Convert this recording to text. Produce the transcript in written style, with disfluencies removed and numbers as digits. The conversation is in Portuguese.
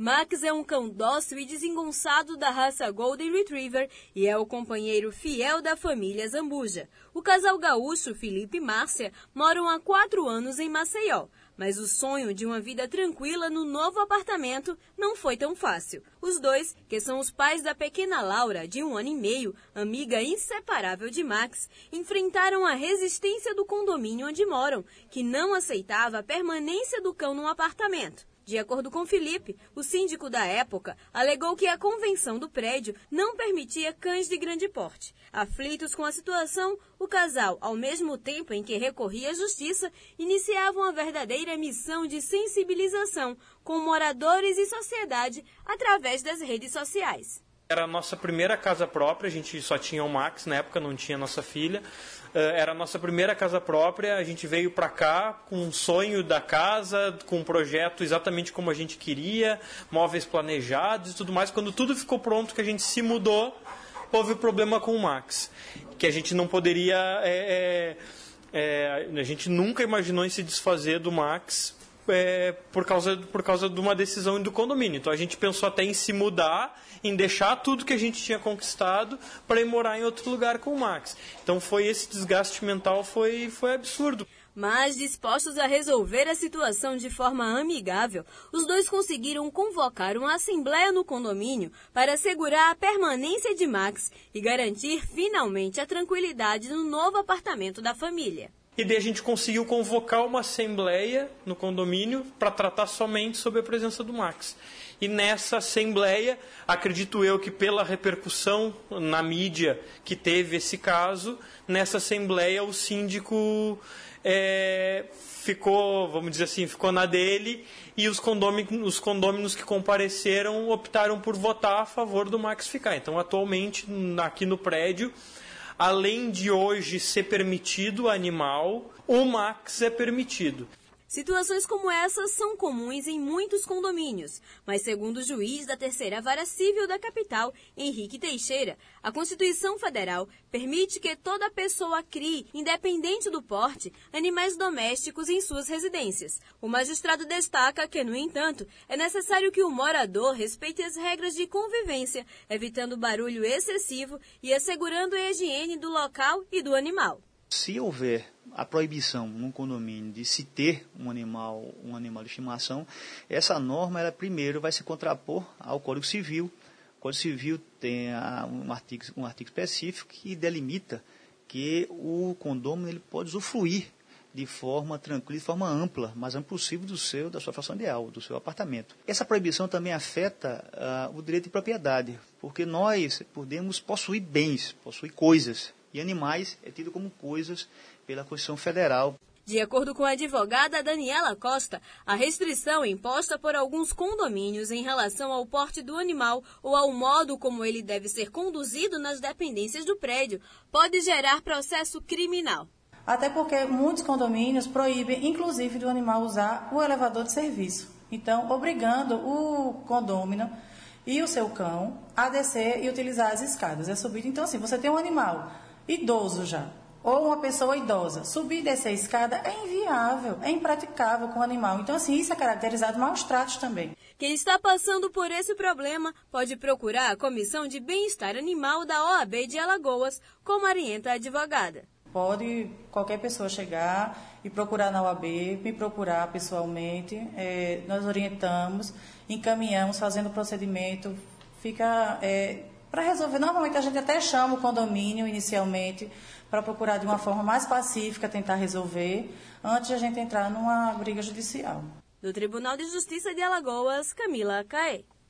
Max é um cão dócil e desengonçado da raça Golden Retriever e é o companheiro fiel da família Zambuja. O casal gaúcho Felipe e Márcia moram há 4 anos em Maceió, mas o sonho de uma vida tranquila no novo apartamento não foi tão fácil. Os dois, que são os pais da pequena Laura, de 1 ano e meio, amiga inseparável de Max, enfrentaram a resistência do condomínio onde moram, que não aceitava a permanência do cão no apartamento. De acordo com Felipe, o síndico da época alegou que a convenção do prédio não permitia cães de grande porte. Aflitos com a situação, o casal, ao mesmo tempo em que recorria à justiça, iniciava uma verdadeira missão de sensibilização com moradores e sociedade através das redes sociais. Era a nossa primeira casa própria, a gente só tinha o Max, na época não tinha nossa filha. Era a nossa primeira casa própria, a gente veio para cá com um sonho da casa, com um projeto exatamente como a gente queria, móveis planejados e tudo mais. Quando tudo ficou pronto, que a gente se mudou, houve o problema com o Max, que a gente não poderia... a gente nunca imaginou em se desfazer do Max por causa de uma decisão do condomínio. Então a gente pensou até em se mudar, em deixar tudo que a gente tinha conquistado para ir morar em outro lugar com o Max. Então esse desgaste mental foi absurdo. Mas, dispostos a resolver a situação de forma amigável, os dois conseguiram convocar uma assembleia no condomínio para assegurar a permanência de Max e garantir finalmente a tranquilidade no novo apartamento da família. E daí a gente conseguiu convocar uma assembleia no condomínio para tratar somente sobre a presença do Max. E nessa assembleia, acredito eu que pela repercussão na mídia que teve esse caso, nessa assembleia o síndico ficou, vamos dizer assim, ficou na dele, e os condôminos que compareceram optaram por votar a favor do Max ficar. Então, atualmente, aqui no prédio, além de hoje ser permitido o animal, o Max é permitido. Situações como essas são comuns em muitos condomínios, mas segundo o juiz da 3ª Vara Civil da capital, Henrique Teixeira, a Constituição Federal permite que toda pessoa crie, independente do porte, animais domésticos em suas residências. O magistrado destaca que, no entanto, é necessário que o morador respeite as regras de convivência, evitando barulho excessivo e assegurando a higiene do local e do animal. Se houver a proibição no condomínio de se ter um animal de estimação, essa norma ela primeiro vai se contrapor ao Código Civil. O Código Civil tem um artigo específico que delimita que o condômino ele pode usufruir de forma tranquila, de forma ampla, mais ampla possível da sua fração ideal, do seu apartamento. Essa proibição também afeta o direito de propriedade, porque nós podemos possuir bens, possuir coisas, e animais é tido como coisas pela Constituição Federal. De acordo com a advogada Daniela Costa, a restrição imposta por alguns condomínios em relação ao porte do animal ou ao modo como ele deve ser conduzido nas dependências do prédio pode gerar processo criminal. Até porque muitos condomínios proíbem, inclusive, do animal usar o elevador de serviço. Então, obrigando o condômino e o seu cão a descer e utilizar as escadas. É subir. Então, assim, você tem um animal idoso já, ou uma pessoa idosa, subir e descer a escada é inviável, é impraticável com o animal. Então, assim, isso é caracterizado maus tratos também. Quem está passando por esse problema pode procurar a Comissão de Bem-Estar Animal da OAB de Alagoas, como orienta a advogada. Pode qualquer pessoa chegar e procurar na OAB, me procurar pessoalmente, nós orientamos, encaminhamos, fazendo o procedimento, fica para resolver. Normalmente a gente até chama o condomínio inicialmente para procurar de uma forma mais pacífica tentar resolver, antes de a gente entrar numa briga judicial. Do Tribunal de Justiça de Alagoas, Camila Caê.